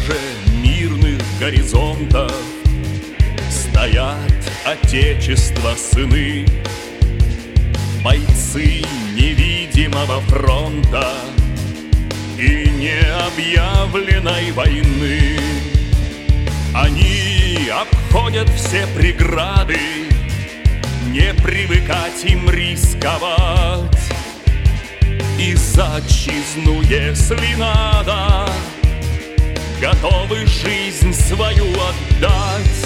страже мирных горизонтов стоят Отечества сыны, бойцы невидимого фронта и необъявленной войны. Они обходят все преграды, не привыкать им рисковать. И за отчизну, если надо, готовы жизнь свою отдать.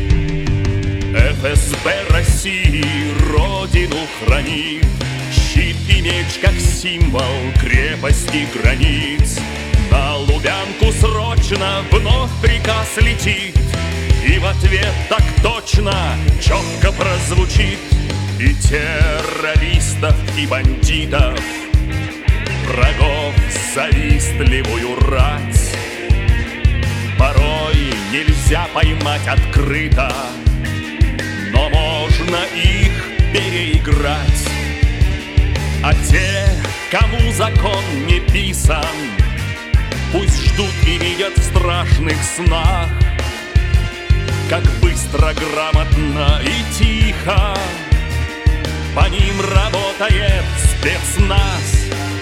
ФСБ России родину хранит, щит и меч как символ крепости границ. На Лубянку срочно вновь приказ летит, и в ответ так точно, четко прозвучит. И террористов, и бандитов, врагов завистливую рать порой нельзя поймать открыто, но можно их переиграть. А те, кому закон не писан, пусть ждут и видят в страшных снах, как быстро, грамотно и тихо по ним работает спецназ.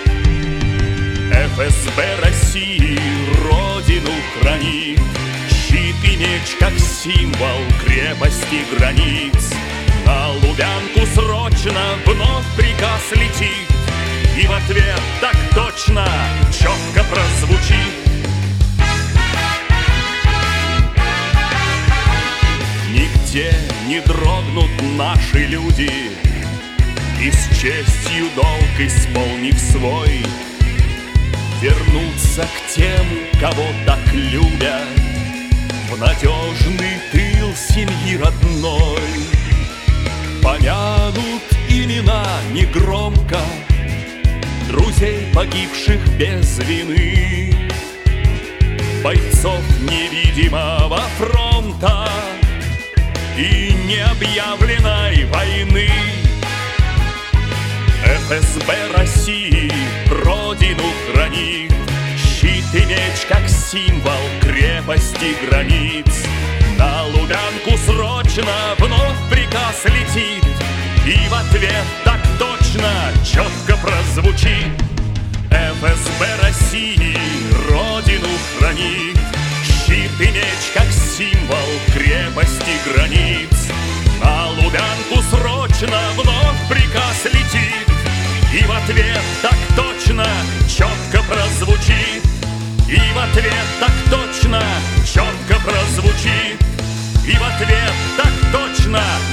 ФСБ России родину хранит, щит и меч как символ крепости границ. На Лубянку срочно вновь приказ летит, и в ответ так точно, четко прозвучит. Нигде не дрогнут наши люди, и с честью долг исполнив свой, вернуться к тем, кого так любят, в надежный тыл семьи родной. Помянут имена негромко друзей, погибших без вины, бойцов невидимого фронта и необъявленной войны. ФСБ России родину хранит, щит и меч как символ крепости границ. На Лубянку срочно вновь приказ летит, и в ответ так точно, четко прозвучит. ФСБ России родину хранит, щит и меч как символ крепости границ. На Лубянку срочно вновь приказ летит, и в ответ так точно, четко прозвучит. И в ответ так точно, четко прозвучит. И в ответ так точно,